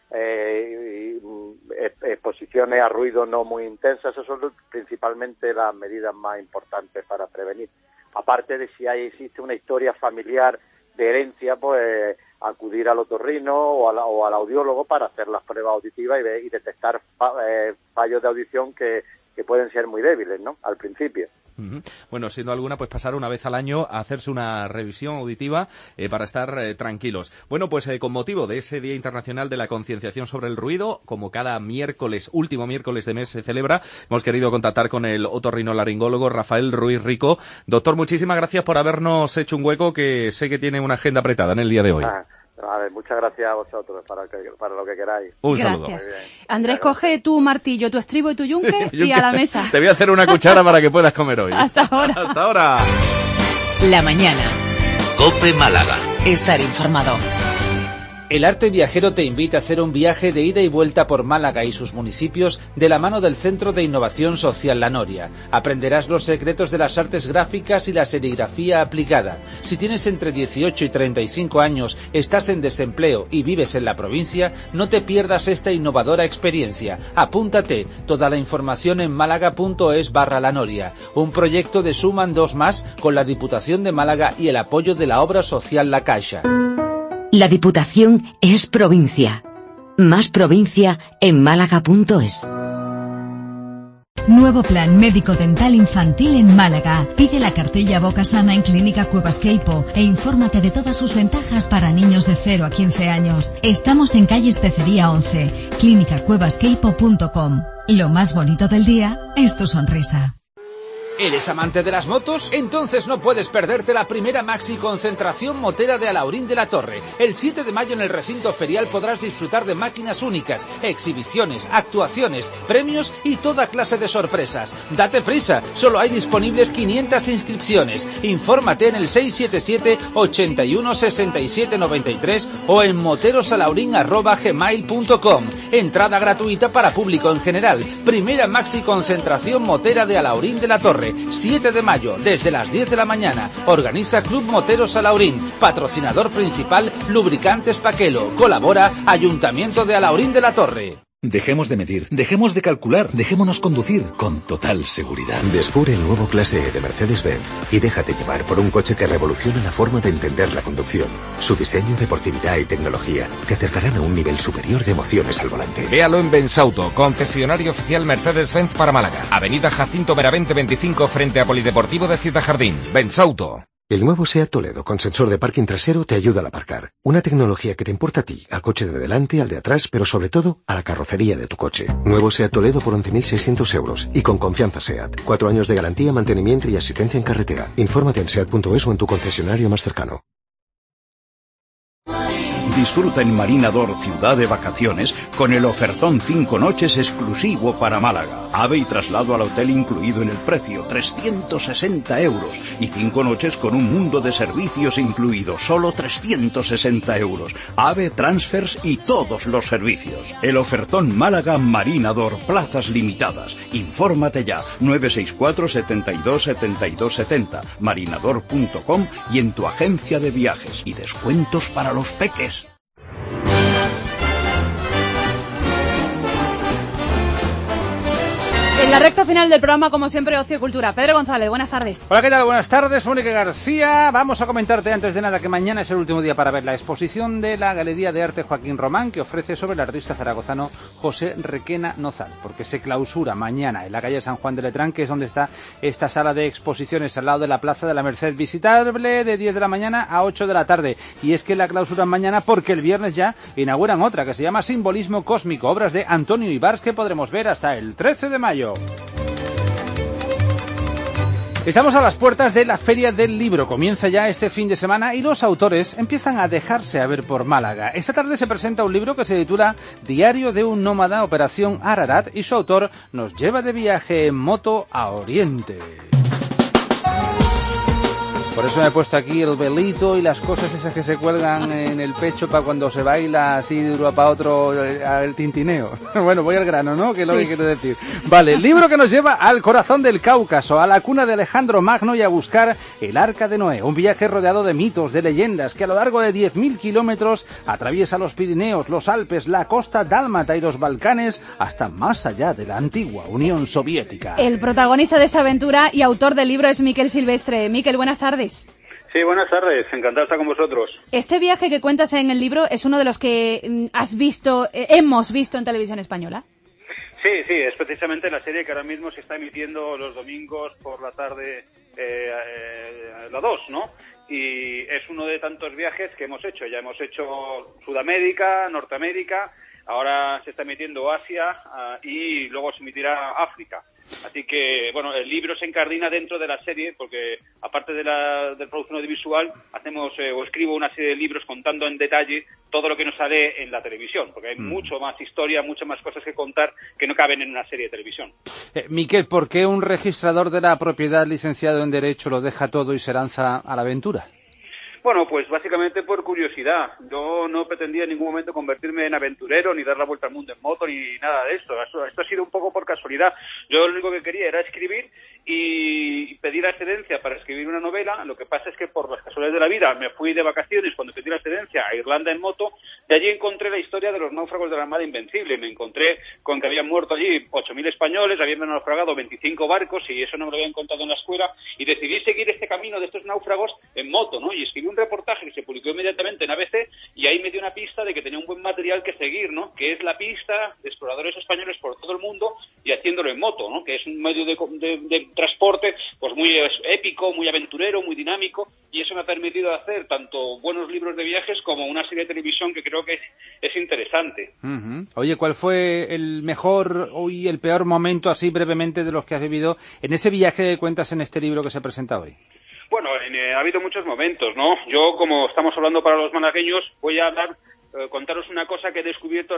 exposiciones a ruido no muy intensas. Esas son principalmente las medidas más importantes para prevenir. Aparte de si existe una historia familiar de herencia, pues acudir al otorrino o al audiólogo para hacer las pruebas auditivas y detectar fallos de audición que pueden ser muy débiles, ¿no?, al principio. Bueno, siendo alguna, pues pasar una vez al año a hacerse una revisión auditiva para estar tranquilos. Bueno, pues con motivo de ese Día Internacional de la Concienciación sobre el Ruido, como cada último miércoles de mes se celebra, hemos querido contactar con el otorrinolaringólogo Rafael Ruiz Rico. Doctor, muchísimas gracias por habernos hecho un hueco, que sé que tiene una agenda apretada en el día de hoy. A ver, muchas gracias a vosotros para lo que queráis. Un saludo. Andrés, coge tu martillo, tu estribo y tu yunque y a la mesa. Te voy a hacer una cuchara para que puedas comer hoy. Hasta ahora. Hasta ahora. La mañana. COPE Málaga. Estar informado. El Arte Viajero te invita a hacer un viaje de ida y vuelta por Málaga y sus municipios de la mano del Centro de Innovación Social La Noria. Aprenderás los secretos de las artes gráficas y la serigrafía aplicada. Si tienes entre 18 y 35 años, estás en desempleo y vives en la provincia, no te pierdas esta innovadora experiencia. Apúntate. Toda la información en málaga.es/La Noria. Un proyecto de Suman 2+, con la Diputación de Málaga y el apoyo de la obra social La Caixa. La Diputación es provincia. Más provincia en málaga.es. Nuevo plan médico-dental infantil en Málaga. Pide la cartilla Boca Sana en Clínica Cuevas Queipo e infórmate de todas sus ventajas para niños de 0 a 15 años. Estamos en calle Especería 11, clínicacuevasqueipo.com. Lo más bonito del día es tu sonrisa. ¿Eres amante de las motos? Entonces no puedes perderte la primera maxi concentración motera de Alhaurín de la Torre. El 7 de mayo en el recinto ferial podrás disfrutar de máquinas únicas, exhibiciones, actuaciones, premios y toda clase de sorpresas. Date prisa, solo hay disponibles 500 inscripciones. Infórmate en el 677 81 67 93 o en moterosalaurin@gmail.com. Entrada gratuita para público en general. Primera maxi concentración motera de Alhaurín de la Torre. 7 de mayo, desde las 10 de la mañana. Organiza Club Moteros Alhaurín. Patrocinador principal, Lubricantes Paquelo. Colabora Ayuntamiento de Alhaurín de la Torre. Dejemos de medir, dejemos de calcular, dejémonos conducir con total seguridad. Descubre el nuevo Clase E de Mercedes-Benz y déjate llevar por un coche que revoluciona la forma de entender la conducción. Su diseño, deportividad y tecnología te acercarán a un nivel superior de emociones al volante. Véalo en Bensauto, concesionario oficial Mercedes-Benz para Málaga. Avenida Jacinto Benavente 25 frente a Polideportivo de Ciudad Jardín. Bensauto. El nuevo SEAT Toledo con sensor de parking trasero te ayuda al aparcar. Una tecnología que te importa a ti, al coche de delante, al de atrás, pero sobre todo a la carrocería de tu coche. Nuevo SEAT Toledo por 11.600 euros y con confianza SEAT. 4 años de garantía, mantenimiento y asistencia en carretera. Infórmate en SEAT.es o en tu concesionario más cercano. Disfruta en Marinador Ciudad de Vacaciones con el ofertón 5 noches exclusivo para Málaga. AVE y traslado al hotel incluido en el precio, 360 euros. Y 5 noches con un mundo de servicios incluido, solo 360 euros. AVE, transfers y todos los servicios. El ofertón Málaga Marinador, plazas limitadas. Infórmate ya, 964 72 72 70, marinador.com y en tu agencia de viajes. Y descuentos para los peques. En la recta Recta final del programa, como siempre, Ocio y Cultura. Pedro González, buenas tardes. Hola, ¿qué tal? Buenas tardes, Mónica García. Vamos a comentarte antes de nada que mañana es el último día para ver la exposición de la Galería de Arte Joaquín Román, que ofrece sobre el artista zaragozano José Requena Nozal, porque se clausura mañana en la calle San Juan de Letrán, que es donde está esta sala de exposiciones al lado de la Plaza de la Merced, visitable de 10 de la mañana a 8 de la tarde. Y es que la clausuran mañana porque el viernes ya inauguran otra que se llama Simbolismo Cósmico, obras de Antonio Ibars, que podremos ver hasta el 13 de mayo. Estamos a las puertas de la Feria del Libro. Comienza ya este fin de semana y los autores empiezan a dejarse a ver por Málaga. Esta tarde se presenta un libro que se titula Diario de un nómada, Operación Ararat, y su autor nos lleva de viaje en moto a Oriente. Por eso me he puesto aquí el velito y las cosas esas que se cuelgan en el pecho para cuando se baila así de uno para otro el tintineo. Bueno, voy al grano, ¿no? Que es lo que quiero decir. Vale, el libro que nos lleva al corazón del Cáucaso, a la cuna de Alejandro Magno y a buscar el Arca de Noé. Un viaje rodeado de mitos, de leyendas, que a lo largo de 10.000 kilómetros atraviesa los Pirineos, los Alpes, la costa dálmata y los Balcanes, hasta más allá de la antigua Unión Soviética. El protagonista de esta aventura y autor del libro es Miquel Silvestre. Miquel, buenas tardes. Sí, buenas tardes, encantado de estar con vosotros. Este viaje que cuentas en el libro es uno de los que hemos visto en televisión española. Sí, es precisamente la serie que ahora mismo se está emitiendo los domingos por la tarde, la 2, ¿no? Y es uno de tantos viajes que hemos hecho. Ya hemos hecho Sudamérica, Norteamérica, ahora se está emitiendo Asia y luego se emitirá África. Así que, bueno, el libro se incardina dentro de la serie porque, aparte de la producción audiovisual, hacemos o escribo una serie de libros contando en detalle todo lo que nos sale en la televisión, porque hay mucho más historia, muchas más cosas que contar que no caben en una serie de televisión. Miquel, ¿por qué un registrador de la propiedad licenciado en Derecho lo deja todo y se lanza a la aventura? Bueno, pues básicamente por curiosidad. Yo no pretendía en ningún momento convertirme en aventurero, ni dar la vuelta al mundo en moto, ni nada de esto. Esto ha sido un poco por casualidad. Yo lo único que quería era escribir y pedí la excedencia para escribir una novela. Lo que pasa es que por las casualidades de la vida me fui de vacaciones cuando pedí la excedencia a Irlanda en moto. De allí encontré la historia de los náufragos de la Armada Invencible. Me encontré con que habían muerto allí 8.000 españoles, habían naufragado 25 barcos y eso no me lo habían contado en la escuela. Y decidí seguir este camino de estos náufragos en moto, ¿no? Y escribí un reportaje que se publicó inmediatamente en ABC y ahí me dio una pista de que tenía un buen material que seguir, ¿no? Que es la pista de exploradores españoles por todo el mundo y haciéndolo en moto, ¿no? Que es un medio de transporte pues muy épico, muy aventurero, muy dinámico, y eso me ha permitido hacer tanto buenos libros de viajes como una serie de televisión que creo que es interesante. Oye, ¿cuál fue el mejor y el peor momento, así brevemente, de los que has vivido en ese viaje que cuentas en este libro que se presenta hoy? Bueno, ha habido muchos momentos, ¿no? Yo, como estamos hablando para los malagueños, voy a contaros una cosa que he descubierto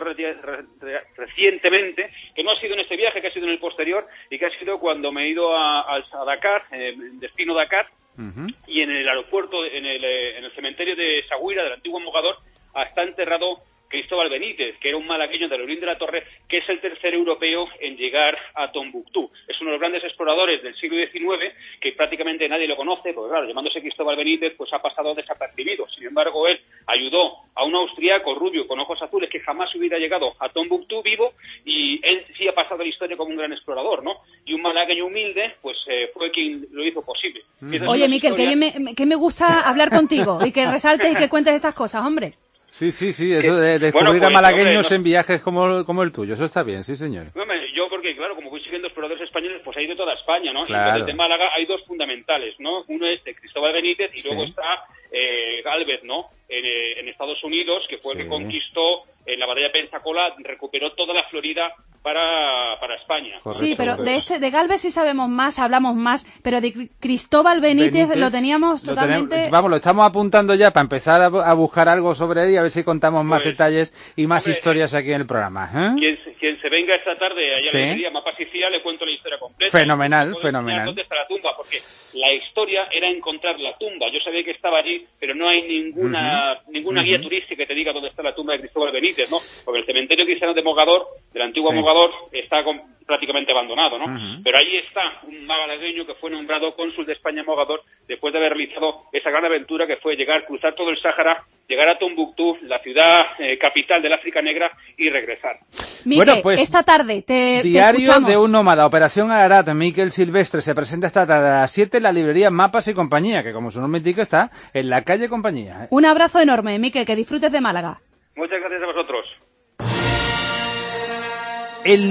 recientemente, que no ha sido en este viaje, que ha sido en el posterior, y que ha sido cuando me he ido a Dakar, destino Dakar, y en el aeropuerto, en el cementerio de Sagüira, del antiguo Mogador, está enterrado Cristóbal Benítez, que era un malagueño de Alaurín de la Torre, que es el tercer europeo en llegar a Tombuctú. Es uno de los grandes exploradores del siglo XIX, que prácticamente nadie lo conoce, porque claro, llamándose Cristóbal Benítez, pues ha pasado desapercibido. Sin embargo, él ayudó a un austriaco rubio con ojos azules que jamás hubiera llegado a Tombuctú vivo, y él sí ha pasado la historia como un gran explorador, ¿no? Y un malagueño humilde, pues fue quien lo hizo posible. Oye, Miquel, que me gusta hablar contigo y que resaltes y que cuentes estas cosas, hombre. Sí, eso de descubrir a malagueños en viajes como el tuyo, eso está bien, sí señor. Yo porque, claro, como voy siguiendo exploradores españoles, pues hay de toda España, ¿no? Claro. Y de Málaga hay dos fundamentales, ¿no? Uno es de Cristóbal Benítez y luego está Gálvez, ¿no? En Estados Unidos, que fue el que conquistó en la batalla de Pensacola, recuperó toda la Florida para España. Correcto, sí, pero de Gálvez sí sabemos más, hablamos más, pero de Cristóbal Benítez lo teníamos totalmente... Vamos, lo estamos apuntando ya para empezar a buscar algo sobre él y a ver si contamos más detalles y más historias aquí en el programa. Quien se venga esta tarde allá a la librería Mapa Sicilia, le cuento la historia completa. Fenomenal. ¿Dónde está la tumba? Porque la La historia era encontrar la tumba. Yo sabía que estaba allí, pero no hay ninguna guía turística que te diga dónde está la tumba de Cristóbal Benítez, ¿no? Porque el cementerio cristiano de Mogador, del antiguo Mogador, está prácticamente abandonado, ¿no? Pero ahí está un malagueño que fue nombrado cónsul de España en Mogador después de haber realizado esa gran aventura que fue cruzar todo el Sáhara, llegar a Tombuctú, la ciudad capital del África Negra, y regresar. Miquel, Bueno, pues, esta tarde te Diario escuchamos. de un nómada, Operación Ararat. Miquel Silvestre se presenta esta tarde a las 7 en la librería Mapas y Compañía, que como su nombre indica está en la calle Compañía. Un abrazo enorme, Miquel, que disfrutes de Málaga. Muchas gracias a vosotros. El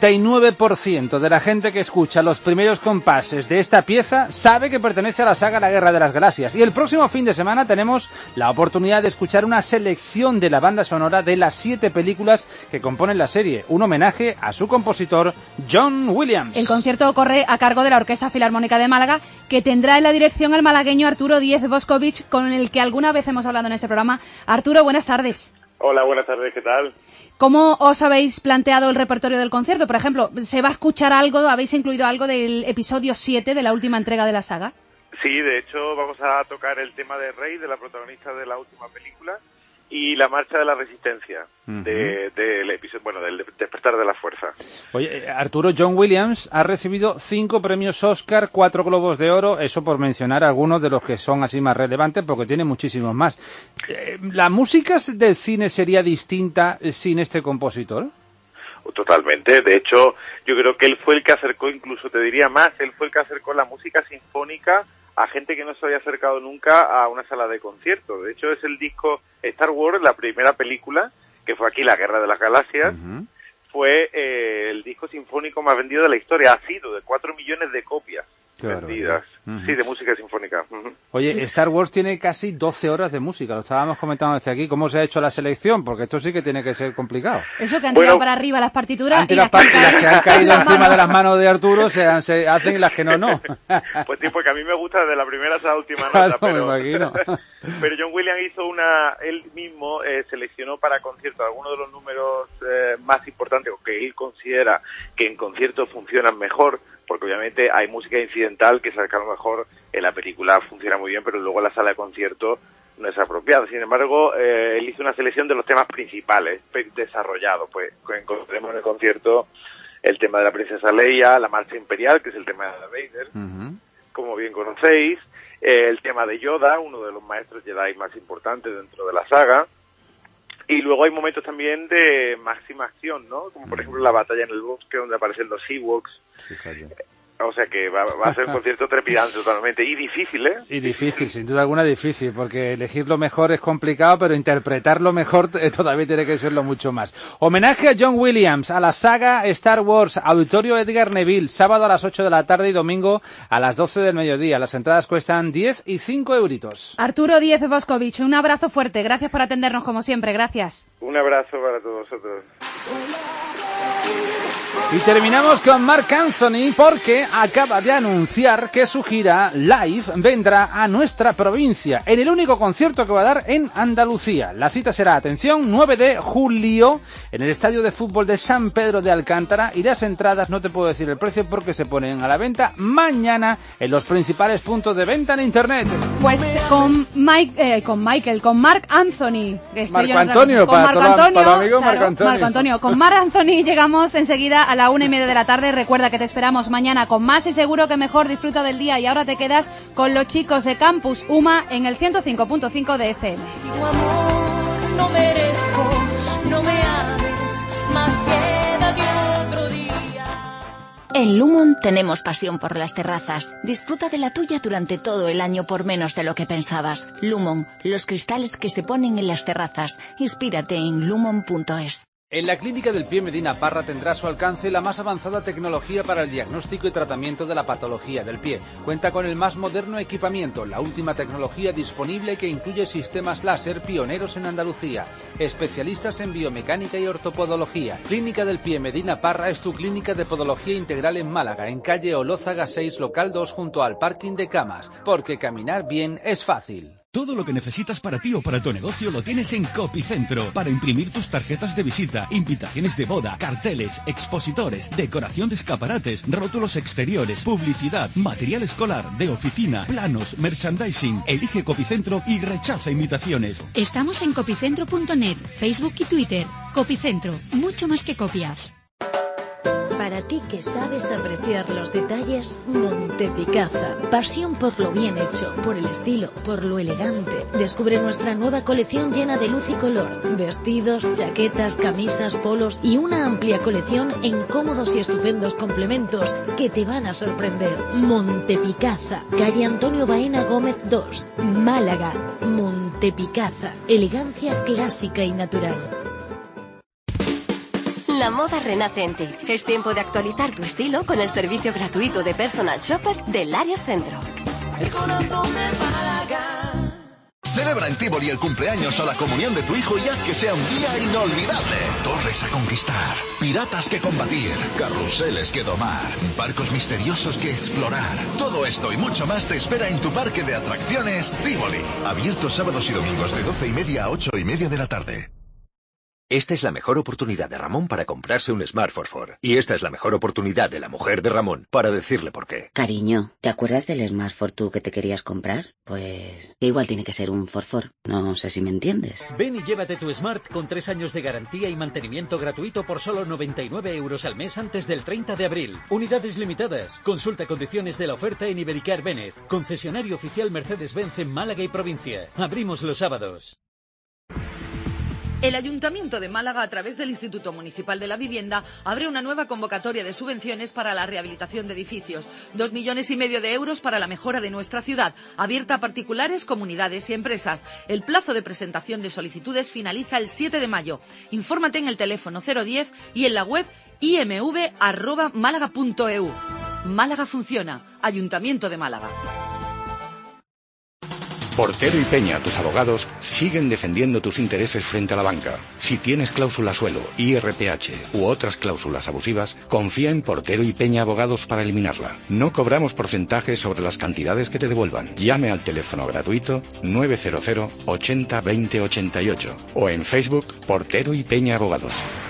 99% de la gente que escucha los primeros compases de esta pieza sabe que pertenece a la saga La Guerra de las Galaxias. Y el próximo fin de semana tenemos la oportunidad de escuchar una selección de la banda sonora de las 7 películas que componen la serie. Un homenaje a su compositor, John Williams. El concierto corre a cargo de la Orquesta Filarmónica de Málaga, que tendrá en la dirección al malagueño Arturo Díez Boscovich, con el que alguna vez hemos hablado en este programa. Arturo, buenas tardes. Hola, buenas tardes, ¿qué tal? ¿Cómo os habéis planteado el repertorio del concierto? Por ejemplo, ¿se va a escuchar algo, habéis incluido algo del episodio 7 de la última entrega de la saga? Sí, de hecho vamos a tocar el tema de Rey, de la protagonista de la última película, y la marcha de la resistencia, del episodio, bueno, del despertar de la fuerza. Oye, Arturo, John Williams ha recibido 5 premios Oscar, 4 Globos de Oro, eso por mencionar algunos de los que son así más relevantes, porque tiene muchísimos más. ¿La música del cine sería distinta sin este compositor? Totalmente, de hecho yo creo que él fue el que acercó, incluso te diría más, él fue el que acercó la música sinfónica a gente que no se había acercado nunca a una sala de concierto. De hecho es el disco Star Wars, la primera película, que fue aquí La Guerra de las Galaxias, fue el disco sinfónico más vendido de la historia, ha sido de 4 millones de copias vendidas, sí, de música sinfónica. Oye, Star Wars tiene casi 12 horas de música, lo estábamos comentando desde aquí. ¿Cómo se ha hecho la selección? Porque esto sí que tiene que ser complicado. Eso que han tirado para arriba las partituras y las que han caído encima de las manos de Arturo se hacen y las que no. Pues sí, porque a mí me gusta desde la primera hasta la última nota, Claro, pero, me imagino. pero John Williams hizo él mismo seleccionó para concierto algunos de los números más importantes, o que él considera que en conciertos funcionan mejor, porque obviamente hay música incidental que sabe que a lo mejor en la película funciona muy bien, pero luego en la sala de concierto no es apropiada. Sin embargo, él hizo una selección de los temas principales desarrollados. Pues encontremos en el concierto el tema de la princesa Leia, la marcha imperial, que es el tema de Vader, como bien conocéis, el tema de Yoda, uno de los maestros Jedi más importantes dentro de la saga. Y luego hay momentos también de máxima acción, ¿no? Como por ejemplo la batalla en el bosque donde aparecen los Ewoks. O sea que va a ser un concierto trepidante totalmente. Y difícil, ¿eh? Y difícil, sin duda alguna difícil, porque elegir lo mejor es complicado, pero interpretarlo mejor todavía tiene que serlo mucho más. Homenaje a John Williams, a la saga Star Wars, Auditorio Edgar Neville, sábado a las 8 de la tarde y domingo a las 12 del mediodía. Las entradas cuestan 10 y 5 euritos. Arturo Díez Boscovich, un abrazo fuerte. Gracias por atendernos como siempre. Gracias. Un abrazo para todos vosotros. Y terminamos con Marc Anthony porque acaba de anunciar que su gira live vendrá a nuestra provincia en el único concierto que va a dar en Andalucía. La cita será, atención, 9 de julio en el Estadio de Fútbol de San Pedro de Alcántara, y las entradas no te puedo decir el precio porque se ponen a la venta mañana en los principales puntos de venta en internet. Pues con Marc Anthony. Marco Antonio, para el amigo Marco Antonio. Marco Antonio. Con Marc Anthony llegamos enseguida a la 1:30 de la tarde. Recuerda que te esperamos mañana con más y seguro que mejor. Disfruta del día y ahora te quedas con los chicos de Campus UMA en el 105.5 de FM. Si tu amor no merezco, no me ames, más queda de otro día. En Lumon tenemos pasión por las terrazas. Disfruta de la tuya durante todo el año por menos de lo que pensabas. Lumon, los cristales que se ponen en las terrazas. Inspírate en lumon.es. En la Clínica del Pie Medina Parra tendrá a su alcance la más avanzada tecnología para el diagnóstico y tratamiento de la patología del pie. Cuenta con el más moderno equipamiento, la última tecnología disponible que incluye sistemas láser pioneros en Andalucía. Especialistas en biomecánica y ortopodología. Clínica del Pie Medina Parra es tu clínica de podología integral en Málaga, en calle Olózaga 6, local 2, junto al parking de Camas. Porque caminar bien es fácil. Todo lo que necesitas para ti o para tu negocio lo tienes en Copicentro. Para imprimir tus tarjetas de visita, invitaciones de boda, carteles, expositores, decoración de escaparates, rótulos exteriores, publicidad, material escolar, de oficina, planos, merchandising. Elige Copicentro y rechaza imitaciones. Estamos en copicentro.net, Facebook y Twitter. Copicentro, mucho más que copias. Para ti que sabes apreciar los detalles, Montepicazza. Pasión por lo bien hecho, por el estilo, por lo elegante. Descubre nuestra nueva colección llena de luz y color. Vestidos, chaquetas, camisas, polos y una amplia colección en cómodos y estupendos complementos que te van a sorprender. Montepicazza, calle Antonio Baena Gómez 2, Málaga. Montepicazza, elegancia clásica y natural. La moda renace en ti. Es tiempo de actualizar tu estilo con el servicio gratuito de personal shopper del Larios Centro. El corazón de Málaga. Celebra en Tívoli el cumpleaños o la comunión de tu hijo y haz que sea un día inolvidable. Torres a conquistar, piratas que combatir, carruseles que domar, barcos misteriosos que explorar. Todo esto y mucho más te espera en tu parque de atracciones Tívoli. Abierto sábados y domingos de 12:30 a 8:30 de la tarde. Esta es la mejor oportunidad de Ramón para comprarse un Smart Forfor. Y esta es la mejor oportunidad de la mujer de Ramón para decirle por qué. Cariño, ¿te acuerdas del Smart Forfor que te querías comprar? Pues igual tiene que ser un Forfor. No sé si me entiendes. Ven y llévate tu Smart con 3 años de garantía y mantenimiento gratuito por solo 99 euros al mes antes del 30 de abril. Unidades limitadas. Consulta condiciones de la oferta en Ibericar Benez. Concesionario oficial Mercedes-Benz en Málaga y provincia. Abrimos los sábados. El Ayuntamiento de Málaga, a través del Instituto Municipal de la Vivienda, abre una nueva convocatoria de subvenciones para la rehabilitación de edificios. 2,5 millones de euros para la mejora de nuestra ciudad, abierta a particulares, comunidades y empresas. El plazo de presentación de solicitudes finaliza el 7 de mayo. Infórmate en el teléfono 010 y en la web imv@málaga.eu. Málaga funciona. Ayuntamiento de Málaga. Portero y Peña, tus abogados, siguen defendiendo tus intereses frente a la banca. Si tienes cláusula suelo, IRPH u otras cláusulas abusivas, confía en Portero y Peña Abogados para eliminarla. No cobramos porcentajes sobre las cantidades que te devuelvan. Llame al teléfono gratuito 900 80 20 88 o en Facebook Portero y Peña Abogados.